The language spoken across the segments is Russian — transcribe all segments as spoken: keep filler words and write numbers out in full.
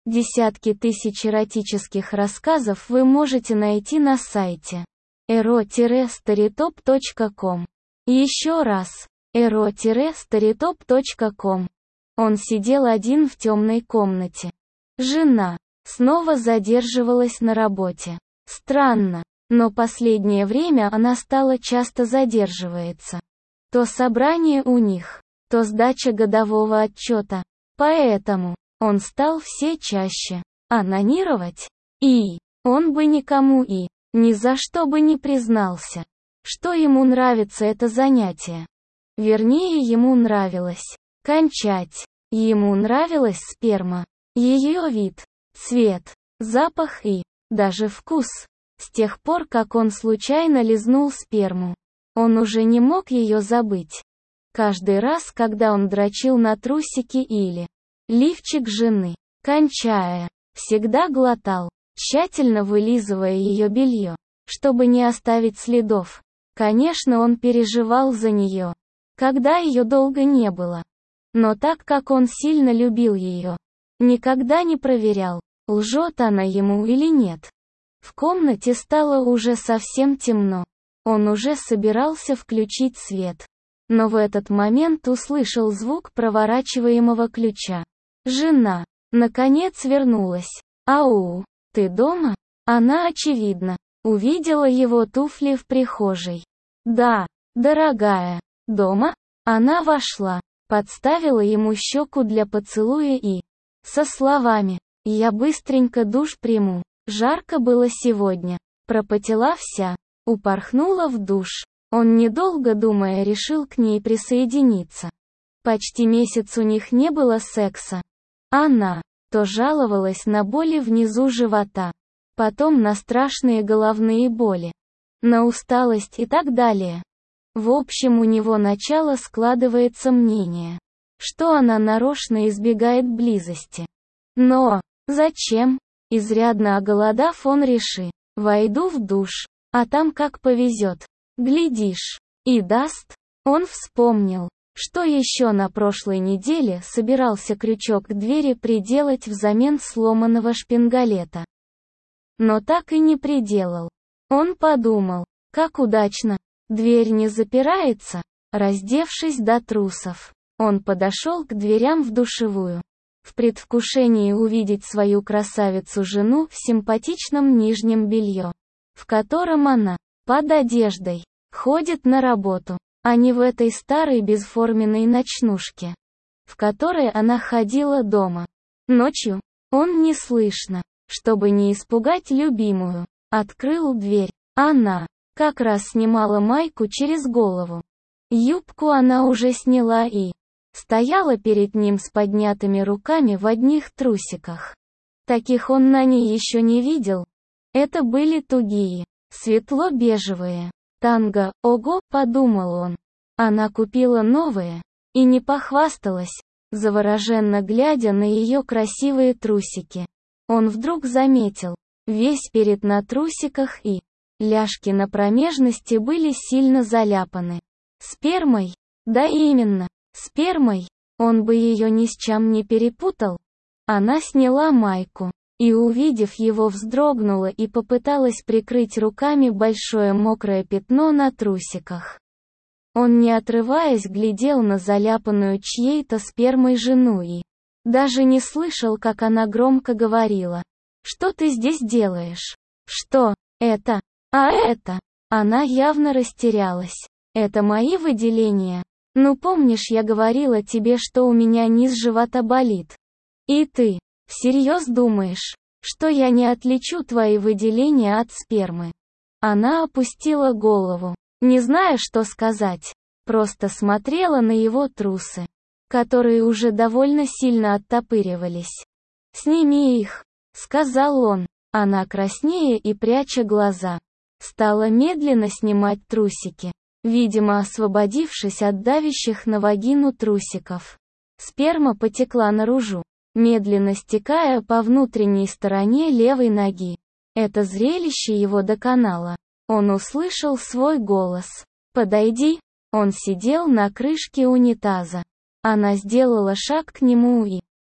Десятки тысяч эротических рассказов вы можете найти на сайте эро старитоп точка ком. Еще раз, эро старитоп точка ком. Он сидел один в темной комнате. Жена снова задерживалась на работе. Странно, но последнее время она стала часто задерживается. То собрание у них, то сдача годового отчета. Поэтому он стал все чаще анонировать. И он бы никому и ни за что бы не признался, что ему нравится это занятие. Вернее, ему нравилось кончать. Ему нравилась сперма, ее вид, цвет, запах и даже вкус. С тех пор, как он случайно лизнул сперму, он уже не мог ее забыть. Каждый раз, когда он дрочил на трусики или лифчик жены, кончая, всегда глотал, тщательно вылизывая ее белье, чтобы не оставить следов. Конечно, он переживал за нее, когда ее долго не было. Но так как он сильно любил ее, никогда не проверял, лжет она ему или нет. В комнате стало уже совсем темно. Он уже собирался включить свет. Но в этот момент услышал звук проворачиваемого ключа. Жена, наконец, вернулась. «Ау, ты дома?» Она, очевидно, увидела его туфли в прихожей. «Да, дорогая, дома?» Она вошла, подставила ему щеку для поцелуя и, со словами «Я быстренько душ приму, жарко было сегодня», пропотела вся, упорхнула в душ. Он, недолго думая, решил к ней присоединиться. Почти месяц у них не было секса. Она то жаловалась на боли внизу живота, потом на страшные головные боли, на усталость и так далее. В общем, у него начало складывается мнение, что она нарочно избегает близости. Но зачем? Изрядно оголодав, он решил: войду в душ, а там как повезет. Глядишь, и даст. Он вспомнил, что еще на прошлой неделе собирался крючок к двери приделать взамен сломанного шпингалета. Но так и не приделал. Он подумал, как удачно, дверь не запирается. Раздевшись до трусов, он подошел к дверям в душевую. В предвкушении увидеть свою красавицу-жену в симпатичном нижнем белье, в котором она, под одеждой, ходит на работу, а не в этой старой бесформенной ночнушке, в которой она ходила дома. Ночью, он неслышно, чтобы не испугать любимую, открыл дверь. Она как раз снимала майку через голову. Юбку она уже сняла и стояла перед ним с поднятыми руками в одних трусиках. Таких он на ней еще не видел. Это были тугие, светло-бежевые. Танго, ого, подумал он. Она купила новые, и не похвасталась, завороженно глядя на ее красивые трусики. Он вдруг заметил, весь перед на трусиках и ляжки на промежности были сильно заляпаны. Спермой? Да именно, спермой. Он бы ее ни с чем не перепутал. Она сняла майку и, увидев его, вздрогнула и попыталась прикрыть руками большое мокрое пятно на трусиках. Он, не отрываясь, глядел на заляпанную чьей-то спермой жену и даже не слышал, как она громко говорила: «Что ты здесь делаешь? Что это? А это?» Она явно растерялась. «Это мои выделения? Ну помнишь, я говорила тебе, что у меня низ живота болит? И ты всерьез думаешь, что я не отличу твои выделения от спермы?» Она опустила голову, не зная, что сказать, просто смотрела на его трусы, которые уже довольно сильно оттопыривались. «Сними их», — сказал он. Она, краснея и пряча глаза, стала медленно снимать трусики, видимо, освободившись от давящих на вагину трусиков. Сперма потекла наружу, медленно стекая по внутренней стороне левой ноги. Это зрелище его доконало. Он услышал свой голос. «Подойди». Он сидел на крышке унитаза. Она сделала шаг к нему и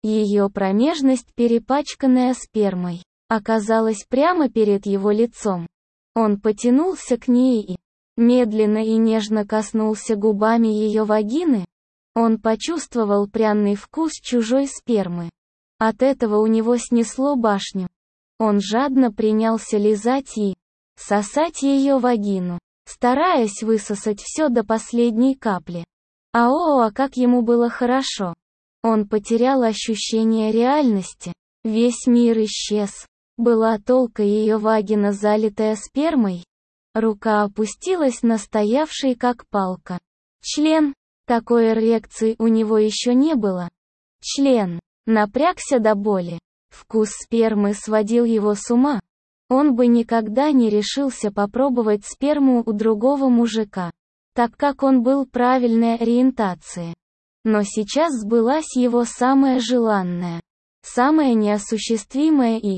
Ее промежность, перепачканная спермой, оказалась прямо перед его лицом. Он потянулся к ней и медленно и нежно коснулся губами ее вагины. Он почувствовал пряный вкус чужой спермы. От этого у него снесло башню. Он жадно принялся лизать и сосать ее вагину, стараясь высосать все до последней капли. Ао, а как ему было хорошо! Он потерял ощущение реальности. Весь мир исчез. Была только ее вагина, залитая спермой. Рука опустилась на стоявший как палка член. Такой эрекции у него еще не было. Член напрягся до боли. Вкус спермы сводил его с ума. Он бы никогда не решился попробовать сперму у другого мужика, так как он был правильной ориентации. Но сейчас сбылась его самая желанная, самая неосуществимая и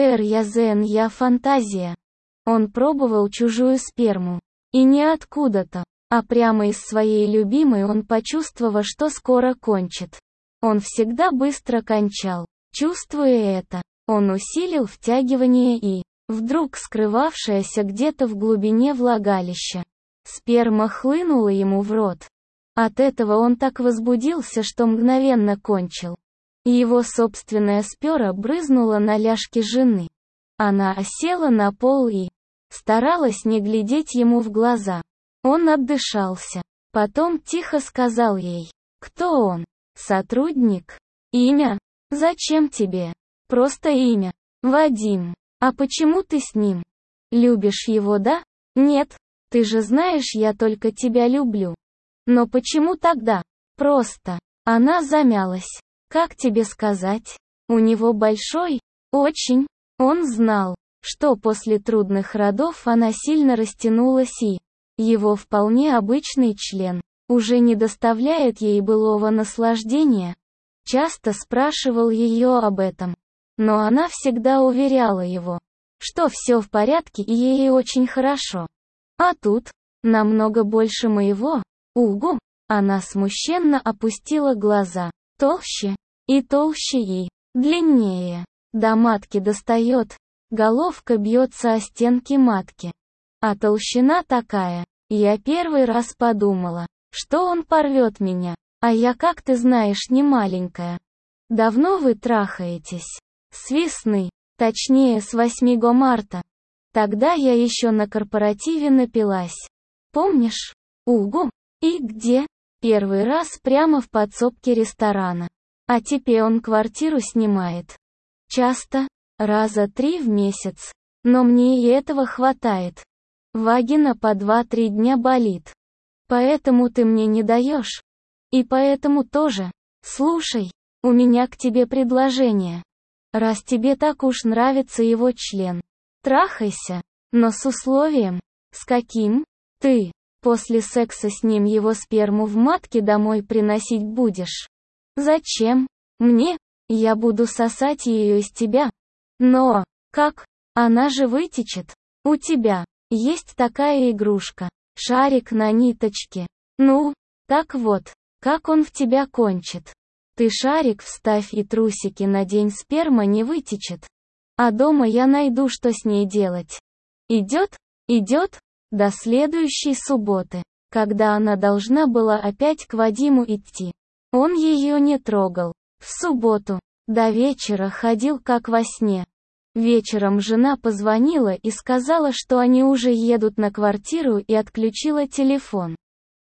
грязная фантазия. Он пробовал чужую сперму. И не откуда-то, а прямо из своей любимой. Он почувствовал, что скоро кончит. Он всегда быстро кончал. Чувствуя это, он усилил втягивание и, вдруг скрывавшаяся где-то в глубине влагалища, сперма хлынула ему в рот. От этого он так возбудился, что мгновенно кончил. Его собственная сперма брызнула на ляжки жены. Она осела на пол и старалась не глядеть ему в глаза. Он отдышался. Потом тихо сказал ей: «Кто он? Сотрудник? Имя? Зачем тебе? Просто имя. Вадим. А почему ты с ним? Любишь его, да? Нет. Ты же знаешь, я только тебя люблю. Но почему тогда? Просто». Она замялась. «Как тебе сказать? У него большой? Очень». Он знал, что после трудных родов она сильно растянулась и его вполне обычный член уже не доставляет ей былого наслаждения. Часто спрашивал ее об этом. Но она всегда уверяла его, что все в порядке и ей очень хорошо. А тут, намного больше моего. Угу. Она смущенно опустила глаза. Толще, и толще, и длиннее. До матки достает. Головка бьется о стенки матки. А толщина такая. Я первый раз подумала, что он порвет меня. А я, как ты знаешь, не маленькая. Давно вы трахаетесь? С весны. Точнее, с восьмого марта. Тогда я еще на корпоративе напилась. Помнишь? Угу. И где? Первый раз прямо в подсобке ресторана. А теперь он квартиру снимает. Часто, раза три в месяц. Но мне и этого хватает. Вагина по два-три дня болит. Поэтому ты мне не даешь. И поэтому тоже. Слушай, у меня к тебе предложение. Раз тебе так уж нравится его член, трахайся, но с условием. С каким? Ты после секса с ним его сперму в матке домой приносить будешь. Зачем? Мне? Я буду сосать ее из тебя. Но, как? Она же вытечет. У тебя есть такая игрушка. Шарик на ниточке. Ну, так вот, как он в тебя кончит. Ты шарик вставь и трусики надень, сперма не вытечет. А дома я найду, что с ней делать. Идет? Идет? До следующей субботы, когда она должна была опять к Вадиму идти. Он ее не трогал. В субботу, до вечера ходил как во сне. Вечером жена позвонила и сказала, что они уже едут на квартиру, и отключила телефон.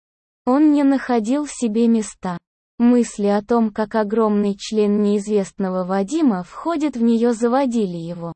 Он не находил себе места. Мысли о том, как огромный член неизвестного Вадима входит в нее, заводили его.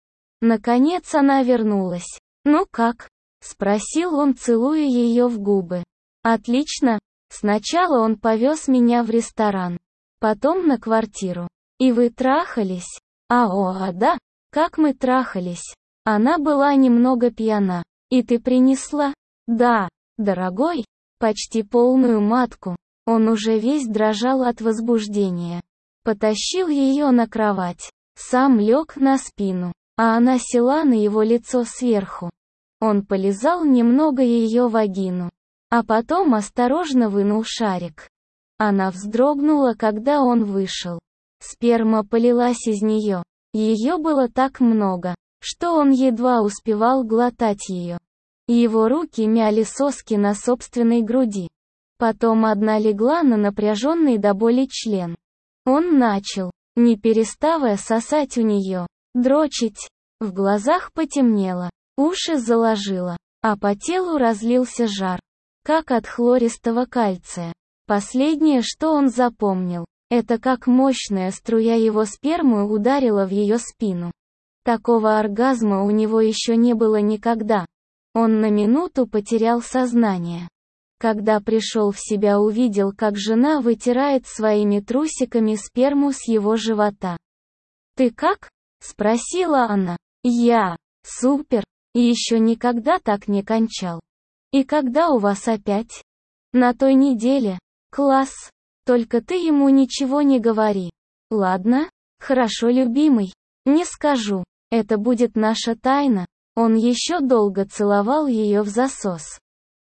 Наконец она вернулась. «Ну как?» — спросил он, целуя ее в губы. «Отлично. Сначала он повез меня в ресторан. Потом на квартиру. И вы трахались?» «Ао, а да, как мы трахались. Она была немного пьяна. И ты принесла?» «Да, дорогой, почти полную матку». Он уже весь дрожал от возбуждения. Потащил ее на кровать. Сам лег на спину, а она села на его лицо сверху. Он полизал немного ее вагину. А потом осторожно вынул шарик. Она вздрогнула, когда он вышел. Сперма полилась из нее. Ее было так много, что он едва успевал глотать ее. Его руки мяли соски на собственной груди. Потом одна легла на напряженный до боли член. Он начал, не переставая сосать у нее, дрочить. В глазах потемнело, уши заложило, а по телу разлился жар, как от хлористого кальция. Последнее, что он запомнил, это как мощная струя его спермы ударила в ее спину. Такого оргазма у него еще не было никогда. Он на минуту потерял сознание. Когда пришел в себя, увидел, как жена вытирает своими трусиками сперму с его живота. «Ты как?» — спросила она. «Я. Супер. И еще никогда так не кончал. И когда у вас опять?» «На той неделе. Класс. Только ты ему ничего не говори. Ладно? Хорошо, любимый. Не скажу. Это будет наша тайна». Он еще долго целовал ее в засос.